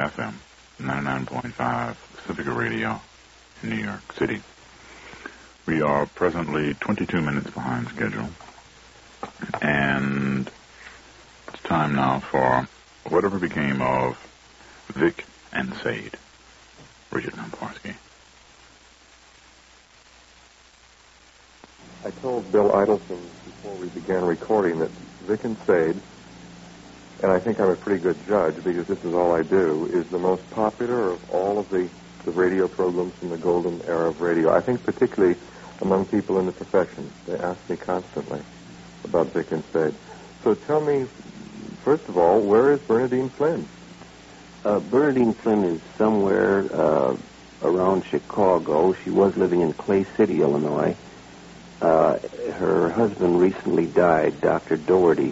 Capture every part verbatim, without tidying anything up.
F M, ninety-nine point five Pacifica Radio in New York City. We are presently twenty-two minutes behind schedule, and it's time now for whatever became of Vic and Sade. Richard Namparski. I told Bill Idelson before we began recording that Vic and Sade, and I think I'm a pretty good judge because this is all I do, is the most popular of all of the, the radio programs from the golden era of radio. I think particularly among people in the profession. They ask me constantly about Vic and Sade. So tell me, first of all, where is Bernadine Flynn? Uh, Bernadine Flynn is somewhere uh, around Chicago. She was living in Clay City, Illinois. Uh, her husband recently died, Doctor Doherty,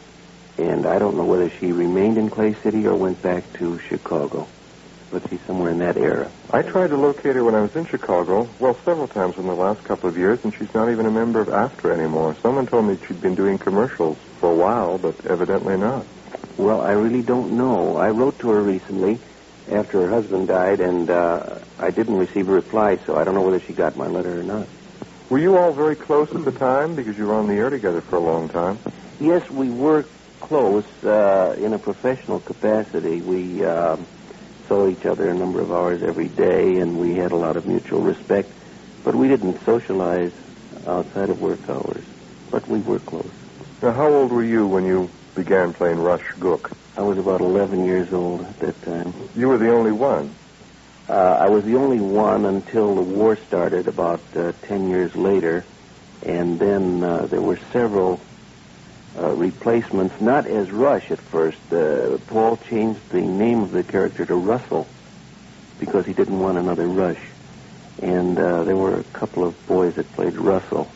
and I don't know whether she remained in Clay City or went back to Chicago, but she's somewhere in that era. I tried to locate her when I was in Chicago, well, several times in the last couple of years, and she's not even a member of AFTRA anymore. Someone told me she'd been doing commercials for a while, but evidently not. Well, I really don't know. I wrote to her recently after her husband died, and uh, I didn't receive a reply, so I don't know whether she got my letter or not. Were you all very close at the time, because you were on the air together for a long time? Yes, we were close uh, in a professional capacity. We uh, saw each other a number of hours every day, and we had a lot of mutual respect, but we didn't socialize outside of work hours, but we were close. Now, how old were you when you began playing Rush Gook? I was about eleven years old at that time. You were the only one? Uh, I was the only one until the war started about uh, ten years later, and then uh, there were several uh, replacements, not as Rush at first. Uh, Paul changed the name of the character to Russell because he didn't want another Rush, and uh, there were a couple of boys that played Russell,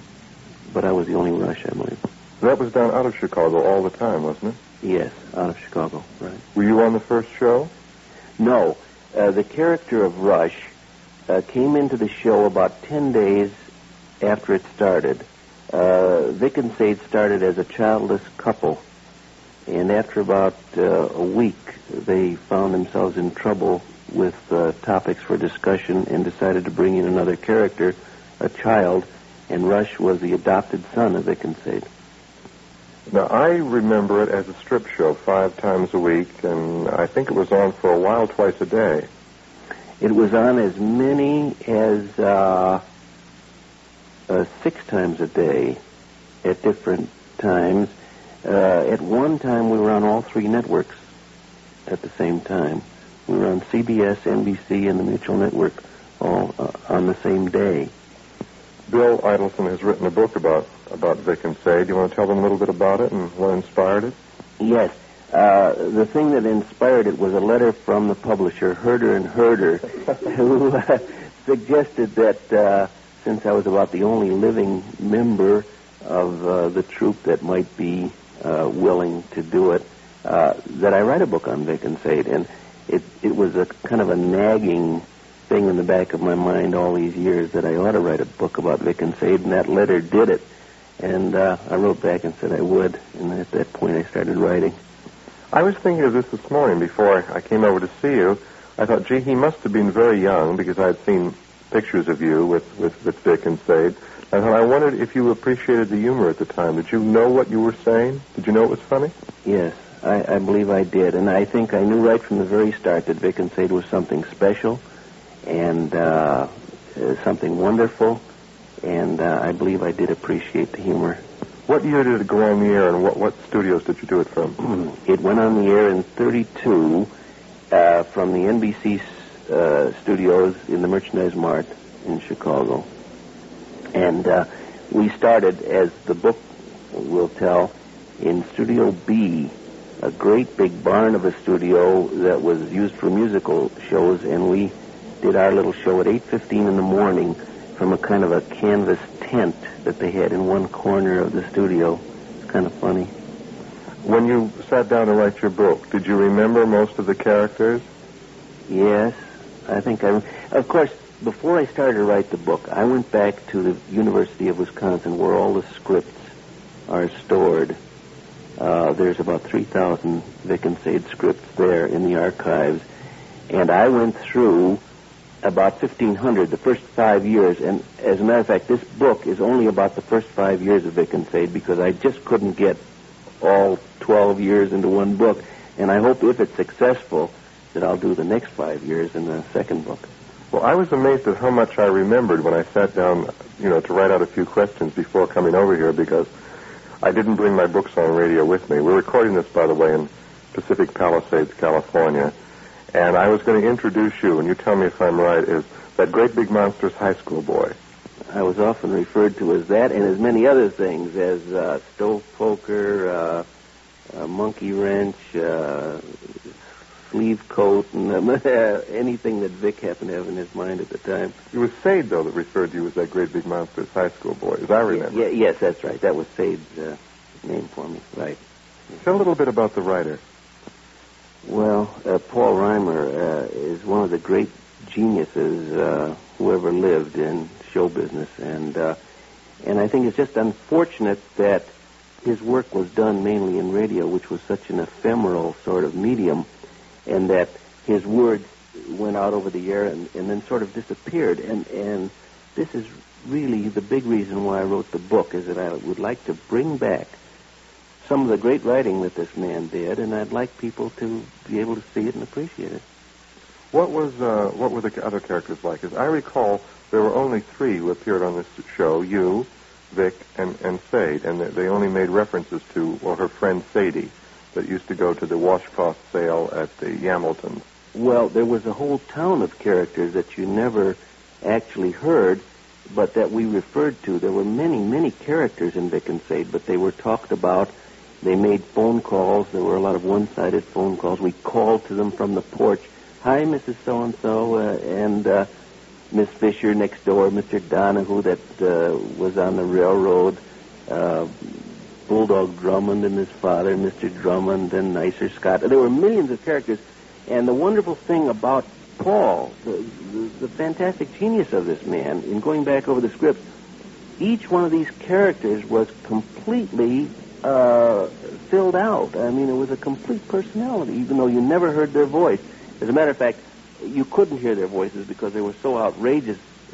but I was the only Rush, I believe. That was done out of Chicago all the time, wasn't it? Yes, out of Chicago, right. Were you on the first show? No. Uh, the character of Rush uh, came into the show about ten days after it started. Uh, Vic and Sade started as a childless couple, and after about uh, a week, they found themselves in trouble with uh, topics for discussion and decided to bring in another character, a child, and Rush was the adopted son of Vic and Sade. Now, I remember it as a strip show five times a week, and I think it was on for a while twice a day. It was on as many as uh, uh, six times a day at different times. Uh, at one time, we were on all three networks at the same time. We were on C B S, N B C, and the Mutual Network all uh, on the same day. Bill Idelson has written a book about, about Vic and Sade. Do you want to tell them a little bit about it and what inspired it? Yes. Uh, the thing that inspired it was a letter from the publisher, Herder and Herder, who uh, suggested that uh, since I was about the only living member of uh, the troupe that might be uh, willing to do it, uh, that I write a book on Vic and Sade. And it, it was a kind of a nagging thing in the back of my mind all these years that I ought to write a book about Vic and Sade, and that letter did it. And uh, I wrote back and said I would, and at that point I started writing. I was thinking of this this morning before I came over to see you. I thought, gee, he must have been very young because I had seen pictures of you with, with, with Vic and Sade. I thought, I wondered if you appreciated the humor at the time. Did you know what you were saying? Did you know it was funny? Yes, I, I believe I did. And I think I knew right from the very start that Vic and Sade was something special and uh, something wonderful. And uh, I believe I did appreciate the humor. What year did it go on the air, and what, what studios did you do it from? It went on the air in thirty-two uh, from the N B C uh, studios in the Merchandise Mart in Chicago. And uh, we started, as the book will tell, in Studio B, a great big barn of a studio that was used for musical shows, and we did our little show at eight fifteen in the morning from a kind of a canvas tent that they had in one corner of the studio. It's kind of funny. When you sat down to write your book, did you remember most of the characters? Yes, I think I... Of course, before I started to write the book, I went back to the University of Wisconsin where all the scripts are stored. Uh, there's about three thousand Vic and Sade scripts there in the archives. And I went through about fifteen hundred the first five years. And as a matter of fact, this book is only about the first five years of Vic and Sade because I just couldn't get all twelve years into one book. And I hope if it's successful that I'll do the next five years in the second book. Well, I was amazed at how much I remembered when I sat down, you know, to write out a few questions before coming over here because I didn't bring my books on radio with me. We're recording this, by the way, in Pacific Palisades, California. And I was going to introduce you, and you tell me if I'm right, is that Great Big Monsters high school boy. I was often referred to as that and as many other things, as uh, stove poker, uh, uh, monkey wrench, uh, sleeve coat, and uh, anything that Vic happened to have in his mind at the time. It was Sade, though, that referred to you as that Great Big Monsters high school boy, as I remember. Yeah, yes, that's right. That was Sade's uh, name for me, right. Tell a little bit about the writer. Well, uh, Paul Reimer uh, is one of the great geniuses uh, who ever lived in show business, and uh, and I think it's just unfortunate that his work was done mainly in radio, which was such an ephemeral sort of medium, and that his words went out over the air and, and then sort of disappeared. And and this is really the big reason why I wrote the book, is that I would like to bring back some of the great writing that this man did, and I'd like people to be able to see it and appreciate it. What was uh, what were the other characters like? As I recall, there were only three who appeared on this show: you, Vic, and, and Sade, and they only made references to, well, her friend Sadie, that used to go to the washcloth sale at the Hamiltons. Well, there was a whole town of characters that you never actually heard, but that we referred to. There were many, many characters in Vic and Sade, but they were talked about. They made phone calls. There were a lot of one-sided phone calls. We called to them from the porch. Hi, Missus So-and-so, uh, and uh, Miss Fisher next door, Mister Donahue that uh, was on the railroad, uh, Bulldog Drummond and his father, Mister Drummond and Nicer Scott. There were millions of characters. And the wonderful thing about Paul, the, the, the fantastic genius of this man, in going back over the scripts, each one of these characters was completely uh, filled out. I mean, it was a complete personality, even though you never heard their voice. As a matter of fact, you couldn't hear their voices because they were so outrageous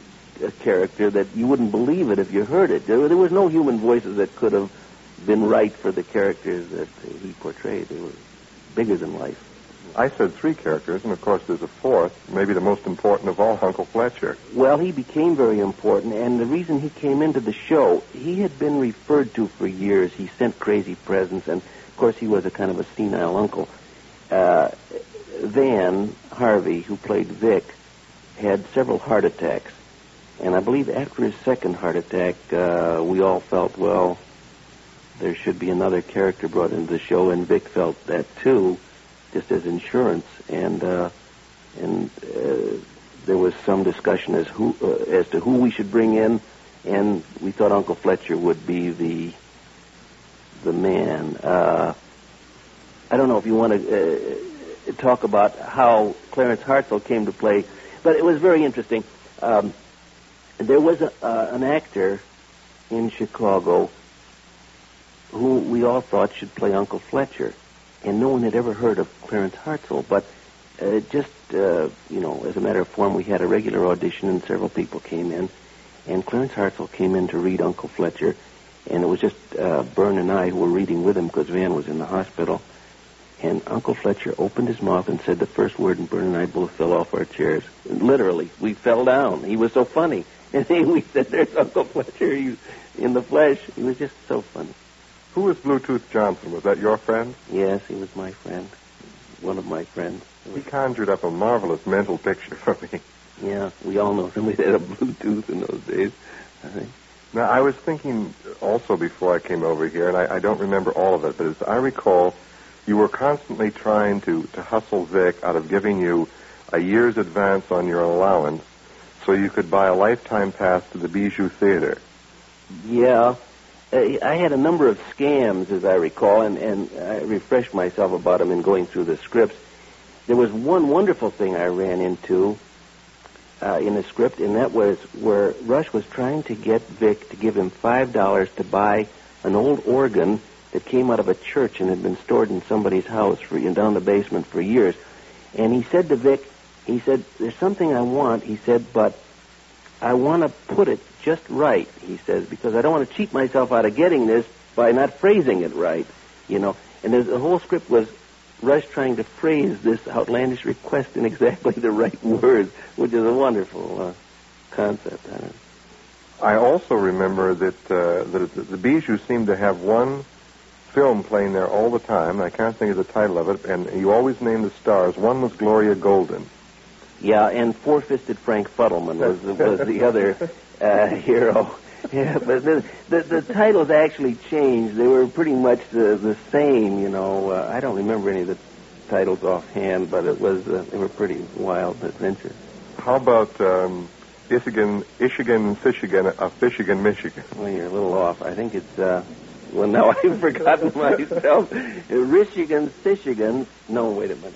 a character that you wouldn't believe it if you heard it. There, there was no human voices that could have been right for the characters that he portrayed. They were bigger than life. I said three characters, and of course there's a fourth, maybe the most important of all, Uncle Fletcher. Well, he became very important, and the reason he came into the show, he had been referred to for years. He sent crazy presents, and of course he was a kind of a senile uncle. Uh, Van Harvey, who played Vic, had several heart attacks, and I believe after his second heart attack, uh, we all felt, well, there should be another character brought into the show, and Vic felt that too, just as insurance, and uh, and uh, there was some discussion as who uh, as to who we should bring in, and we thought Uncle Fletcher would be the the man. Uh, I don't know if you want to uh, talk about how Clarence Hartzell came to play, but it was very interesting. Um, there was a, uh, an actor in Chicago who we all thought should play Uncle Fletcher. And no one had ever heard of Clarence Hartzell, but uh, just, uh, you know, as a matter of form, we had a regular audition and several people came in. And Clarence Hartzell came in to read Uncle Fletcher, and it was just uh, Bern and I who were reading with him because Van was in the hospital. And Uncle Fletcher opened his mouth and said the first word, and Bern and I both fell off our chairs. And literally, we fell down. He was so funny. And then we said, there's Uncle Fletcher. He's in the flesh. He was just so funny. Who was Bluetooth Johnson? Was that your friend? Yes, he was my friend. One of my friends. He conjured up a marvelous mental picture for me. Yeah, we all know somebody that had a Bluetooth in those days, I think. Now, I was thinking also before I came over here, and I, I don't remember all of it, but as I recall, you were constantly trying to, to hustle Vic out of giving you a year's advance on your allowance so you could buy a lifetime pass to the Bijou Theater. Yeah. I had a number of scams, as I recall, and, and I refreshed myself about them in going through the scripts. There was one wonderful thing I ran into uh, in the script, and that was where Rush was trying to get Vic to give him five dollars to buy an old organ that came out of a church and had been stored in somebody's house for down the basement for years. And he said to Vic, he said, there's something I want, he said, but I want to put it just right, he says, because I don't want to cheat myself out of getting this by not phrasing it right, you know. And the whole script was Rush trying to phrase this outlandish request in exactly the right words, which is a wonderful uh, concept. I, don't I also remember that uh, that the Bijou seemed to have one film playing there all the time. I can't think of the title of it, and you always named the stars. One was Gloria Golden. Yeah, and Four-Fisted Frank Fuddleman was, was the other uh, hero. Yeah, but the, the the titles actually changed. They were pretty much the, the same, you know. Uh, I don't remember any of the titles offhand, but it was uh, they were pretty wild adventures. How about um, Ishigan, Ishigan, Fishigan, uh, Fishigan, Michigan? Well, you're a little off. I think it's, uh, well, now I've forgotten myself. Michigan, Fishigan. No, wait a minute.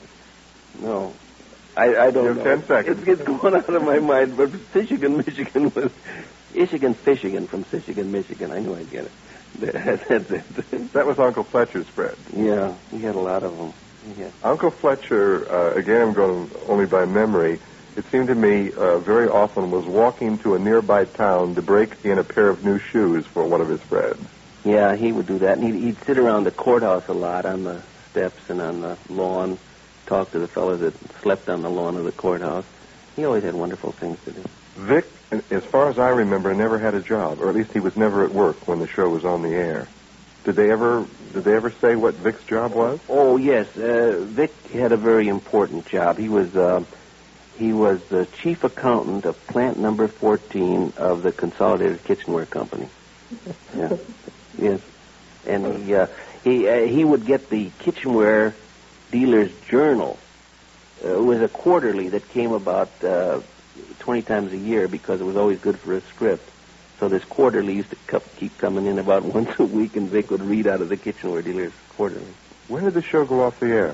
No. I, I don't you have know. ten seconds. It's, it's going out of my mind, but Fishigan, Michigan was... Ishigan, Fishigan from Fishigan, Michigan. I knew I'd get it. That's it. That was Uncle Fletcher's spread. Yeah, he had a lot of them. Had... Uncle Fletcher, uh, again, I'm going only by memory, it seemed to me uh, very often was walking to a nearby town to break in a pair of new shoes for one of his friends. Yeah, he would do that. And he'd, he'd sit around the courthouse a lot on the steps and on the lawn, talk to the fellows that slept on the lawn of the courthouse. He always had wonderful things to do. Vic, as far as I remember, never had a job, or at least he was never at work when the show was on the air. Did they ever did they ever say what Vic's job was? Oh, yes. Uh, Vic had a very important job. He was uh, he was the chief accountant of plant number fourteen of the Consolidated Kitchenware Company. Yeah. Yes. And he uh, he uh, he would get the kitchenware dealer's journal. Uh, it was a quarterly that came about uh, twenty times a year because it was always good for a script. So this quarterly used to co- keep coming in about once a week, and Vic would read out of the kitchenware dealer's quarterly. When did the show go off the air?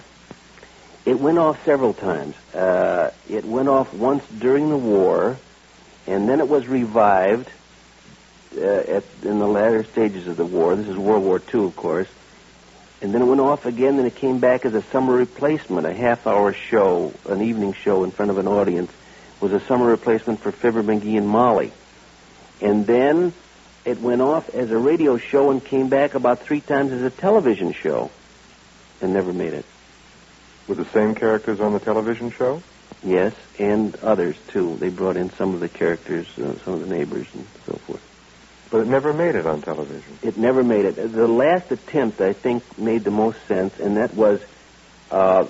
It went off several times. Uh, it went off once during the war, and then it was revived uh, at, in the latter stages of the war. This is World War Two, of course. And then it went off again, and it came back as a summer replacement, a half-hour show, an evening show in front of an audience. It was a summer replacement for Fibber, McGee, and Molly. And then it went off as a radio show and came back about three times as a television show and never made it. With the same characters on the television show? Yes, and others, too. They brought in some of the characters, uh, some of the neighbors and so forth. But it never made it on television. It never made it. The last attempt, I think, made the most sense, and that was uh,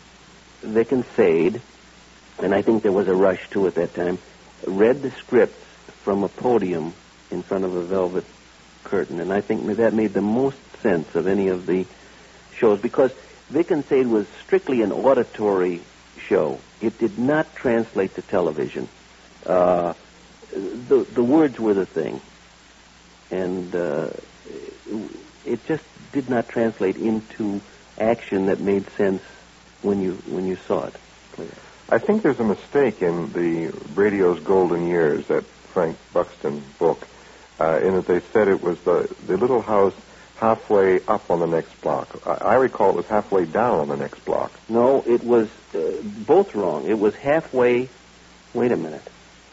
Vic and Sade, and I think there was a rush, too, at that time, read the scripts from a podium in front of a velvet curtain, and I think that made the most sense of any of the shows, because Vic and Sade was strictly an auditory show. It did not translate to television. Uh, the, the words were the thing. And uh, it just did not translate into action that made sense when you when you saw it. I think there's a mistake in the radio's golden years, that Frank Buxton book, uh, in that they said it was the, the little house halfway up on the next block. I, I recall it was halfway down on the next block. No, it was uh, both wrong. It was halfway... Wait a minute.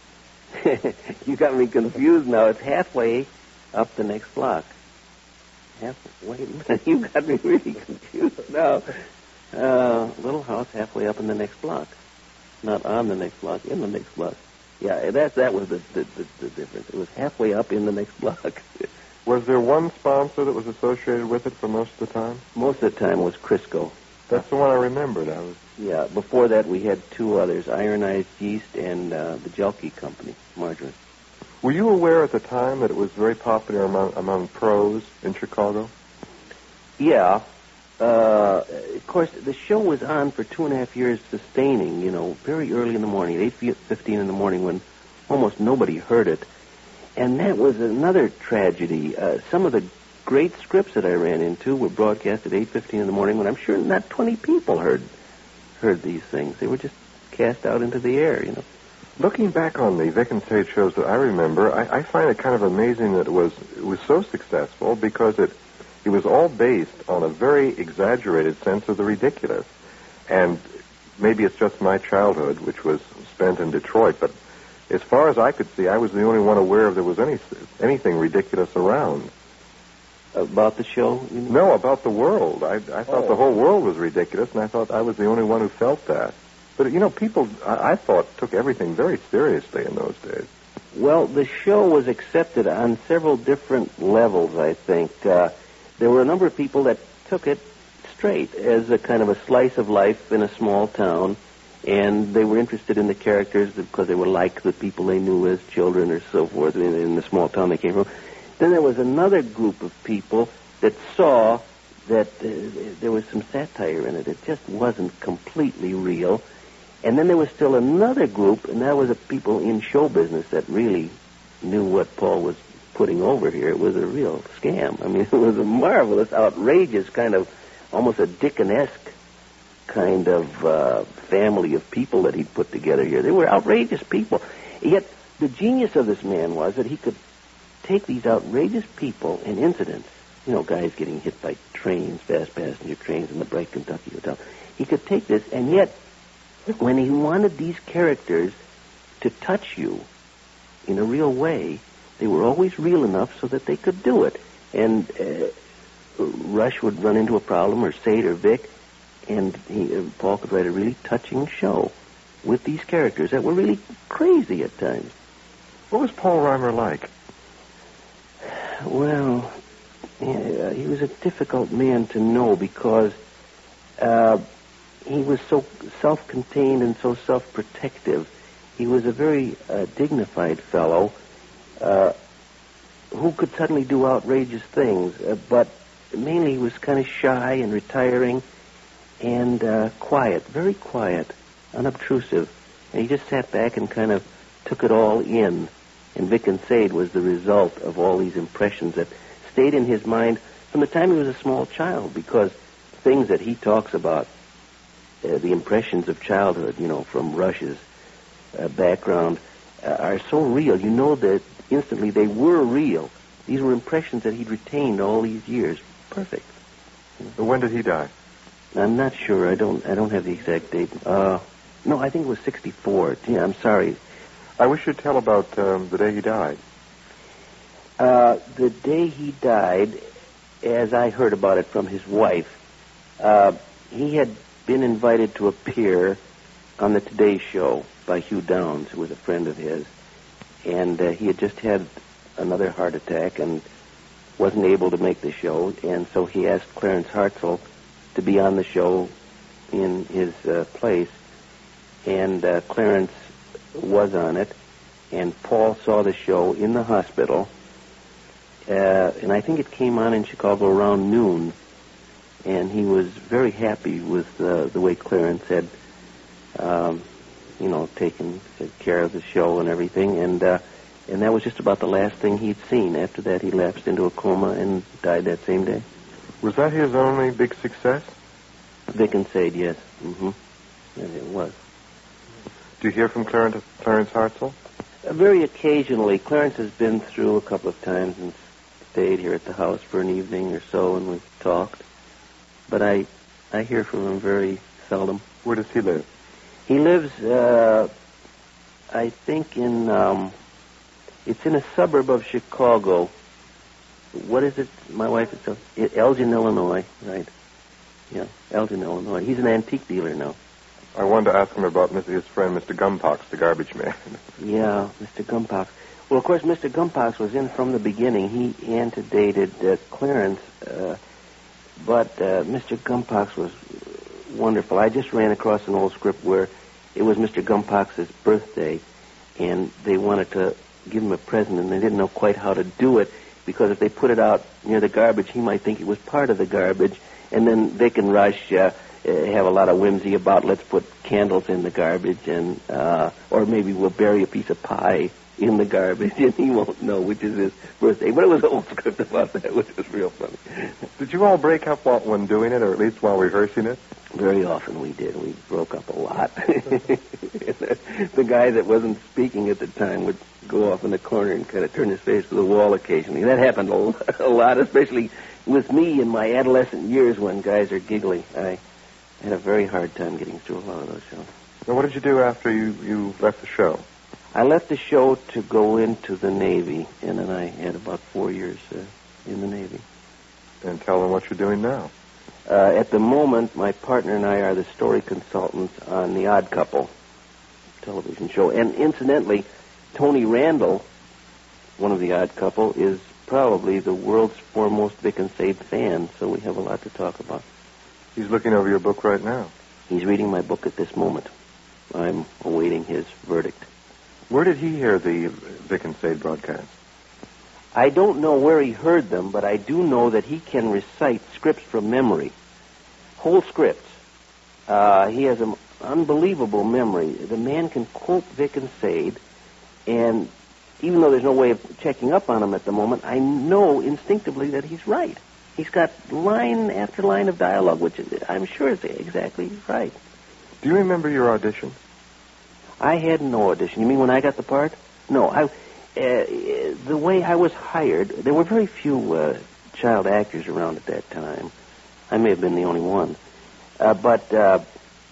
You got me confused now. It's halfway... up the next block. Half, wait a minute, you got me really confused now. Uh, little house halfway up in the next block. Not on the next block, in the next block. Yeah, that that was the, the, the, the difference. It was halfway up in the next block. Was there one sponsor that was associated with it for most of the time? Most of the time was Crisco. That's the one I remembered. I was... Yeah, before that we had two others, Ironized Yeast and uh, the Jelke Company, margarine. Were you aware at the time that it was very popular among among pros in Chicago? Yeah. Uh, of course, the show was on for two and a half years sustaining, you know, very early in the morning, at eight fifteen in the morning when almost nobody heard it. And that was another tragedy. Uh, some of the great scripts that I ran into were broadcast at eight fifteen in the morning when I'm sure not twenty people heard heard these things. They were just cast out into the air, you know. Looking back on the Vic and Sade shows that I remember, I, I find it kind of amazing that it was it was so successful because it it was all based on a very exaggerated sense of the ridiculous. And maybe it's just my childhood, which was spent in Detroit, but as far as I could see, I was the only one aware of there was any anything ridiculous around. About the show? You mean? No, about the world. I, I thought Oh. the whole world was ridiculous, and I thought I was the only one who felt that. But, you know, people, I, I thought, took everything very seriously in those days. Well, the show was accepted on several different levels, I think. Uh, there were a number of people that took it straight as a kind of a slice of life in a small town, and they were interested in the characters because they were like the people they knew as children or so forth in, in the small town they came from. Then there was another group of people that saw that uh, there was some satire in it. It just wasn't completely real. And then there was still another group, and that was the people in show business that really knew what Paul was putting over here. It was a real scam. I mean, it was a marvelous, outrageous kind of, almost a Dickens-esque kind of uh, family of people that he'd put together here. They were outrageous people. Yet the genius of this man was that he could take these outrageous people and incidents, you know, guys getting hit by trains, fast passenger trains in the Bright Kentucky Hotel. He could take this, and yet when he wanted these characters to touch you in a real way, they were always real enough so that they could do it. And uh, Rush would run into a problem, or Sade or Vic, and he, uh, Paul could write a really touching show with these characters that were really crazy at times. What was Paul Reimer like? Well, yeah, he was a difficult man to know because uh, he was so self-contained and so self-protective. He was a very uh, dignified fellow uh, who could suddenly do outrageous things, uh, but mainly he was kind of shy and retiring and uh, quiet, very quiet, unobtrusive. And he just sat back and kind of took it all in. And Vic and Sade was the result of all these impressions that stayed in his mind from the time he was a small child, because things that he talks about, uh, the impressions of childhood, you know, from Rush's uh, background, uh, are so real. You know that instantly they were real. These were impressions that he'd retained all these years. Perfect. But when did he die? I'm not sure. I don't. I don't have the exact date. Uh, no, I think it was sixty-four. Gee, I'm sorry. I wish you'd tell about um, the day he died. Uh, the day he died, as I heard about it from his wife, uh, he had been invited to appear on the Today Show by Hugh Downs, who was a friend of his, and uh, he had just had another heart attack and wasn't able to make the show, and so he asked Clarence Hartzell to be on the show in his uh, place, and uh, Clarence was on it, and Paul saw the show in the hospital, uh, and I think it came on in Chicago around noon, and he was very happy with uh, the way Clarence had, um, you know, taken care of the show and everything, and uh, and that was just about the last thing he'd seen. After that, he lapsed into a coma and died that same day. Was that his only big success? Vic and Sade, yes. Mm-hmm. Yes, it was. Do you hear from Clarence, Clarence Hartzell? Uh, very occasionally. Clarence has been through a couple of times and stayed here at the house for an evening or so, and we've talked. But I I hear from him very seldom. Where does he live? He lives, uh, I think, in, um, it's in a suburb of Chicago. What is it? My wife is, uh, Elgin, Illinois, right? Yeah, Elgin, Illinois. He's an antique dealer now. I wanted to ask him about his friend, Mister Gumpox, the garbage man. Yeah, Mister Gumpox. Well, of course, Mister Gumpox was in from the beginning. He antedated uh, Clarence, uh, but uh, Mister Gumpox was wonderful. I just ran across an old script where it was Mister Gumpox's birthday, and they wanted to give him a present, and they didn't know quite how to do it, because if they put it out near the garbage, he might think it was part of the garbage, and then Vic and Rush uh, have a lot of whimsy about let's put candles in the garbage, and uh, or maybe we'll bury a piece of pie in the garbage, and he won't know which is his birthday. But it was an old script about that, which was real funny. Did you all break up while, when doing it, or at least while rehearsing it? Very often we did. We broke up a lot. The guy that wasn't speaking at the time would go off in the corner and kind of turn his face to the wall occasionally. That happened a lot, especially with me in my adolescent years when guys are giggly, I had a very hard time getting through a lot of those shows. Now, what did you do after you, you left the show? I left the show to go into the Navy, and then I had about four years uh, in the Navy. And tell them what you're doing now. Uh, at the moment, my partner and I are the story consultants on The Odd Couple television show. And incidentally, Tony Randall, one of The Odd Couple, is probably the world's foremost Vic and Sade fan, so we have a lot to talk about. He's looking over your book right now. He's reading my book at this moment. I'm awaiting his verdict. Where did he hear the Vic and Sade broadcast? I don't know where he heard them, but I do know that he can recite scripts from memory. Whole scripts. Uh, he has an unbelievable memory. The man can quote Vic and Sade, and even though there's no way of checking up on him at the moment, I know instinctively that he's right. He's got line after line of dialogue, which I'm sure is exactly right. Do you remember your audition? I had no audition. You mean when I got the part? No. I, uh, the way I was hired, there were very few uh, child actors around at that time. I may have been the only one. Uh, but uh,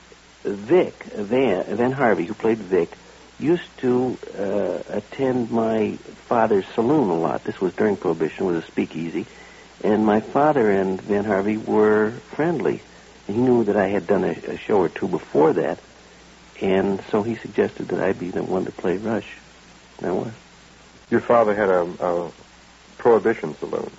Vic, Van, Van Harvey, who played Vic, used to uh, attend my father's saloon a lot. This was during Prohibition. It was a speakeasy. And my father and Van Harvey were friendly. He knew that I had done a, a show or two before that. And so he suggested that I be the one to play Rush. And I was. Your father had a, a Prohibition saloon.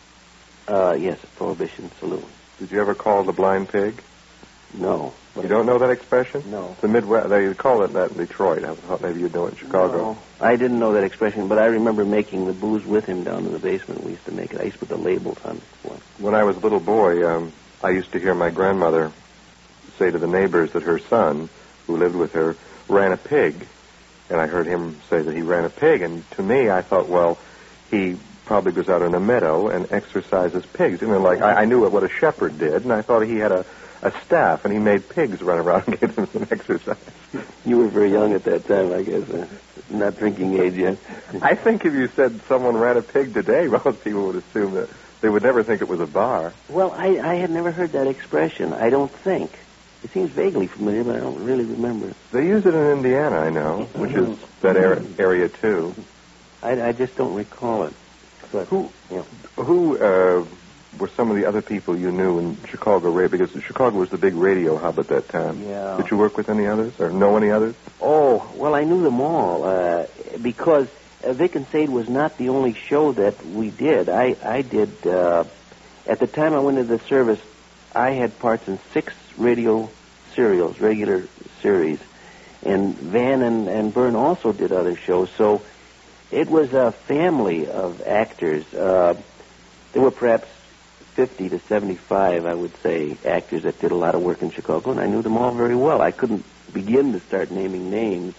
Uh, yes, a Prohibition saloon. Did you ever call the blind pig? No. You don't know that expression? No. The Midwest, they call it that in Detroit. I thought maybe you'd know it in Chicago. No, I didn't know that expression, but I remember making the booze with him down in the basement. We used to make it. I used to put the labels on it. When I was a little boy, um, I used to hear my grandmother say to the neighbors that her son, who lived with her, ran a pig. And I heard him say that he ran a pig. And to me, I thought, well, he probably goes out in a meadow and exercises pigs. You know, like I, I knew what a shepherd did, and I thought he had a, a staff, and he made pigs run around and gave them some exercise. You were very young at that time, I guess. Uh, not drinking age yet. I think if you said someone ran a pig today, most people would assume that they would never think it was a bar. Well, I, I had never heard that expression, I don't think. It seems vaguely familiar, but I don't really remember it. They use it in Indiana, I know, which is that area, area too. I, I just don't recall it. But, who you know. who uh, were some of the other people you knew in Chicago? Because Chicago was the big radio hub at that time. Yeah. Did you work with any others or know any others? Oh, well, I knew them all uh, because uh, Vic and Sade was not the only show that we did. I, I did, uh, at the time I went into the service, I had parts in six radio serials, regular series. And Van and, and Byrne also did other shows. So it was a family of actors. Uh, there were perhaps fifty to seventy-five, I would say, actors that did a lot of work in Chicago, and I knew them all very well. I couldn't begin to start naming names.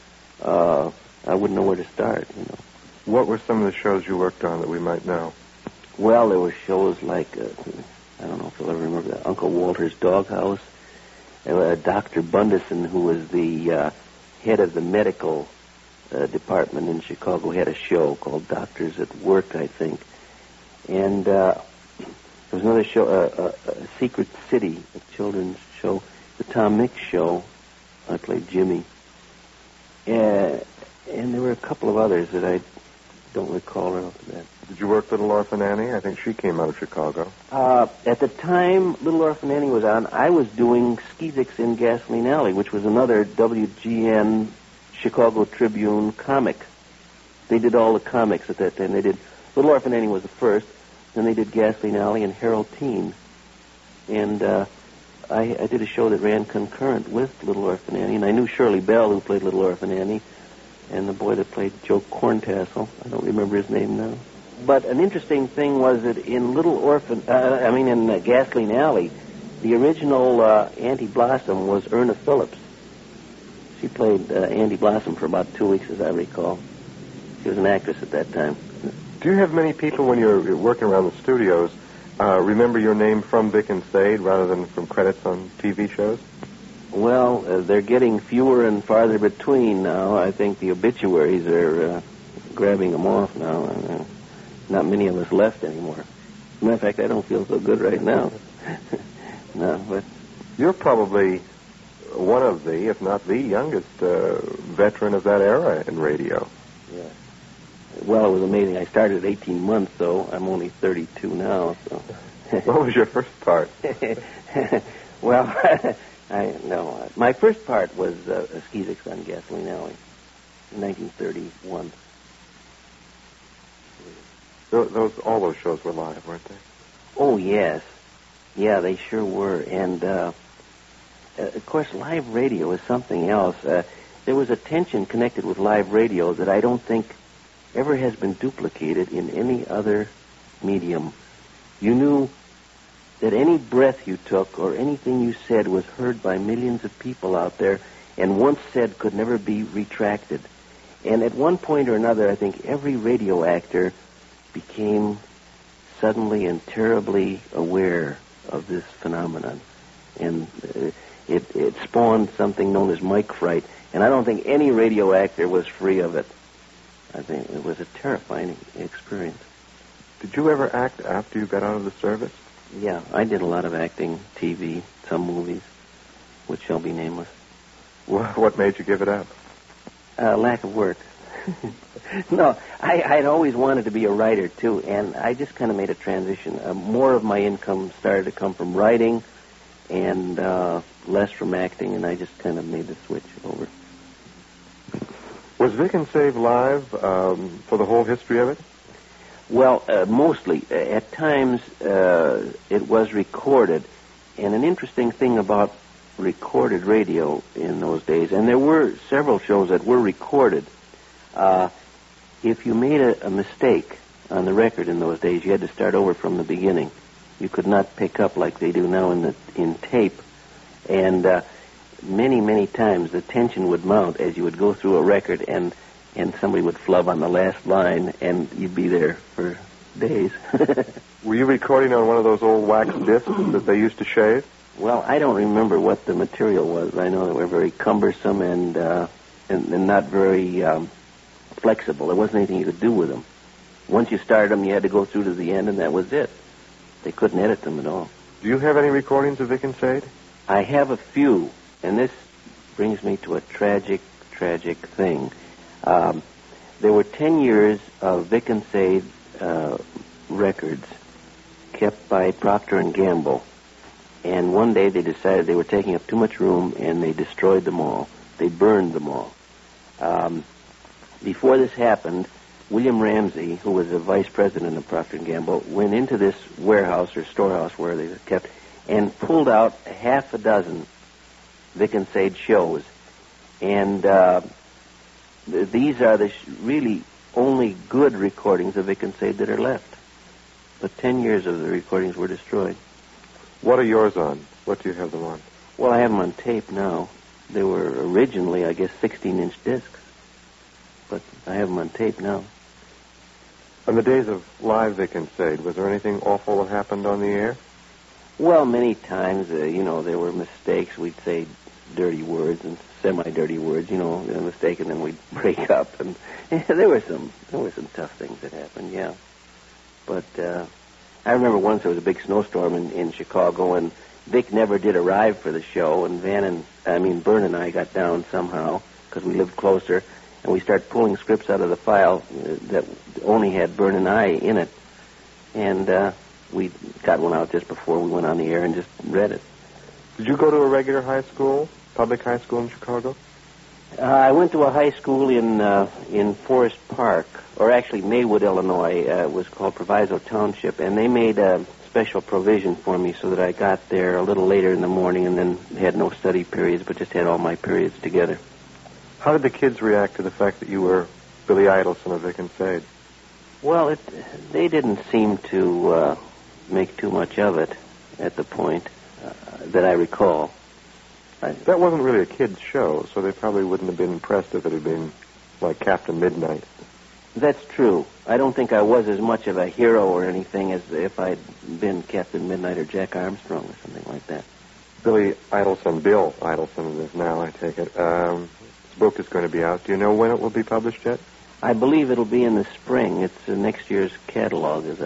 Uh, I wouldn't know where to start, you know. What were some of the shows you worked on that we might know? Well, there were shows like, uh, I don't know if you'll ever remember that, Uncle Walter's Doghouse. Uh, Doctor Bundesen, who was the uh, head of the medical uh, department in Chicago, had a show called Doctors at Work, I think. And uh, there was another show, uh, uh, uh, Secret City, a children's show, the Tom Mix Show. I played Jimmy. Uh, and there were a couple of others that I don't recall right off the bat. Did you work Little Orphan Annie? I think she came out of Chicago. Uh, at the time Little Orphan Annie was on, I was doing Skeezix in Gasoline Alley, which was another W G N Chicago Tribune comic. They did all the comics at that time. They did Little Orphan Annie was the first, then they did Gasoline Alley and Harold Teen. And uh, I, I did a show that ran concurrent with Little Orphan Annie, and I knew Shirley Bell, who played Little Orphan Annie, and the boy that played Joe Corntassel. I don't remember his name now. But an interesting thing was that in Little Orphan, uh, I mean in uh, Gasoline Alley, the original uh, Auntie Blossom was Erna Phillips. She played uh, Auntie Blossom for about two weeks, as I recall. She was an actress at that time. Do you have many people, when you're, you're working around the studios, uh, remember your name from Vic and Sade rather than from credits on T V shows? Well, uh, they're getting fewer and farther between now. I think the obituaries are uh, grabbing them off now. Uh, not many of us left anymore. Matter of fact, I don't feel so good right now. No, but you're probably one of the, if not the youngest uh, veteran of that era in radio. Yeah. Well, it was amazing. I started at eighteen months, so I'm only thirty-two now. So. What was your first part? Well, I no. My first part was uh, a Skeezix on Gasoline Alley in nineteen thirty-one. Those, those, all those shows were live, weren't they? Oh, yes. Yeah, they sure were. And, uh, uh, of course, live radio is something else. Uh, there was a tension connected with live radio that I don't think ever has been duplicated in any other medium. You knew that any breath you took or anything you said was heard by millions of people out there, and once said could never be retracted. And at one point or another, I think every radio actor became suddenly and terribly aware of this phenomenon. And uh, it, it spawned something known as mic fright. And I don't think any radio actor was free of it. I think it was a terrifying experience. Did you ever act after you got out of the service? Yeah, I did a lot of acting, T V, some movies, which shall be nameless. What made you give it up? Uh, lack of work. No, I, I'd always wanted to be a writer, too, and I just kind of made a transition. Uh, more of my income started to come from writing and uh, less from acting, and I just kind of made the switch over. Was Vic and Save live um, for the whole history of it? Well, uh, mostly. At times, uh, it was recorded, and an interesting thing about recorded radio in those days, and there were several shows that were recorded. Uh, if you made a, a mistake on the record in those days, you had to start over from the beginning. You could not pick up like they do now in the in tape. And uh, many, many times the tension would mount as you would go through a record, and, and somebody would flub on the last line, and you'd be there for days. Were you recording on one of those old wax discs that they used to shave? Well, I don't remember what the material was. I know they were very cumbersome and uh, and, and not very um, flexible. There wasn't anything you could do with them. Once you started them, you had to go through to the end, and that was it. They couldn't edit them at all. Do you have any recordings of Vic and Sade? I have a few, and this brings me to a tragic, tragic thing. Um, there were ten years of Vic and Sade uh, records kept by Procter and Gamble. And one day they decided they were taking up too much room, and they destroyed them all. They burned them all. Um, before this happened, William Ramsey, who was the vice president of Procter and Gamble, went into this warehouse or storehouse where they were kept and pulled out half a dozen Vic and Sade shows. And uh, th- these are the sh- really only good recordings of Vic and Sade that are left. But ten years of the recordings were destroyed. What are yours on? What do you have them on? Well, I have them on tape now. They were originally, I guess, sixteen-inch discs. But I have them on tape now. On the days of live Vic and Sade, was there anything awful that happened on the air? Well, many times, uh, you know, there were mistakes. We'd say dirty words and semi-dirty words, you know, a mistake, and then we'd break up. And yeah, there were some there were some tough things that happened, yeah. But uh, I remember once there was a big snowstorm in, in Chicago, and Vic never did arrive for the show, and Van and, I mean, Bern and I got down somehow, because we lived closer, and we started pulling scripts out of the file uh, that only had Bern and I in it, and uh, we got one out just before we went on the air and just read it. Did you go to a regular high school, public high school in Chicago? Uh, I went to a high school in uh, in Forest Park, or actually Maywood, Illinois. Uh, it was called Proviso Township, and they made a special provision for me so that I got there a little later in the morning and then had no study periods, but just had all my periods together. How did the kids react to the fact that you were Billy Idelson of Vic and Sade? Well, it, they didn't seem to uh, make too much of it at the point uh, that I recall. I, that wasn't really a kid's show, so they probably wouldn't have been impressed if it had been like Captain Midnight. That's true. I don't think I was as much of a hero or anything as if I'd been Captain Midnight or Jack Armstrong or something like that. Billy Idelson, Bill Idelson is now, I take it. Um, his book is going to be out. Do you know when it will be published yet? I believe it'll be in the spring. It's uh, next year's catalog, as I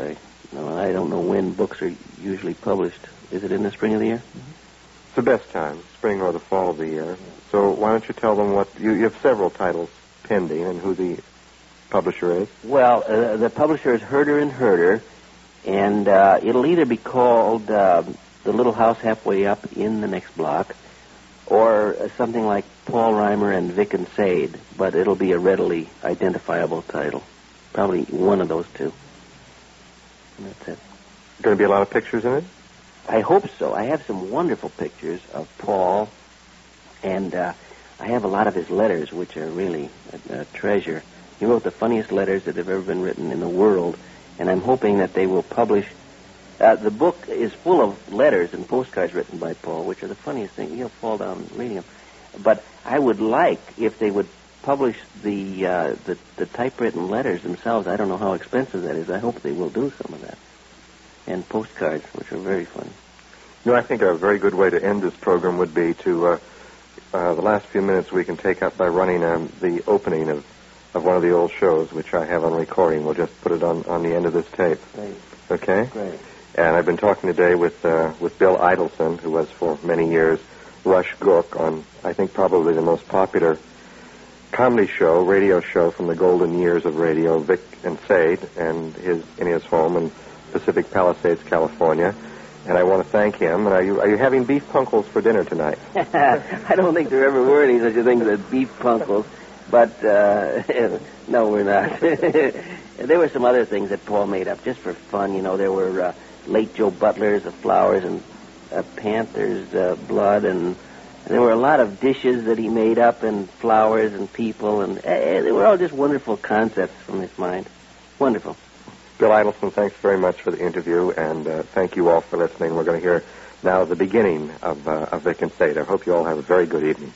No, I don't know when books are usually published. Is it in the spring of the year? It's the best time, spring or the fall of the year. So why don't you tell them what... You, you have several titles pending and who the publisher is? Well, uh, the publisher is Herder and Herder, and uh, it'll either be called uh, The Little House Halfway Up in the Next Block, or uh, something like Paul Reimer and Vic and Sade, but it'll be a readily identifiable title. Probably one of those two. And that's it. Going to be a lot of pictures in it? I hope so. I have some wonderful pictures of Paul, and uh, I have a lot of his letters, which are really a, a treasure. He wrote the funniest letters that have ever been written in the world, and I'm hoping that they will publish... Uh, the book is full of letters and postcards written by Paul, which are the funniest thing. You'll fall down reading them. But I would like, if they would publish the, uh, the the typewritten letters themselves. I don't know how expensive that is. I hope they will do some of that. And postcards, which are very funny. You know, I think a very good way to end this program would be to, uh, uh, the last few minutes we can take up by running um, the opening of, of one of the old shows, which I have on recording. We'll just put it on, on the end of this tape. Great. Okay? Great. And I've been talking today with uh, with Bill Idelson, who was for many years Rush Gook on, I think, probably the most popular comedy show, radio show from the golden years of radio, Vic and Sade, and his in his home in Pacific Palisades, California. And I want to thank him. And are you are you having beef punkles for dinner tonight? I don't think there ever were any such a thing as beef punkles, but uh, no, we're not. There were some other things that Paul made up just for fun. You know, there were uh, late Joe Butlers of flowers and uh, Panther's uh, blood, and there were a lot of dishes that he made up, and flowers and people, and uh, they were all just wonderful concepts from his mind. Wonderful. Bill Idelson, thanks very much for the interview, and uh, thank you all for listening. We're going to hear now the beginning of, uh, of Vic and Sade. I hope you all have a very good evening.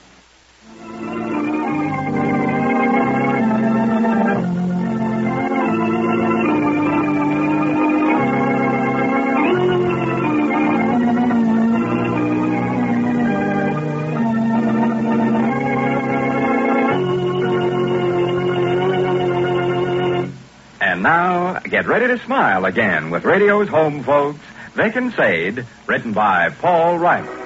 Now, get ready to smile again with radio's home folks, Vic and Sade, written by Paul Reimer.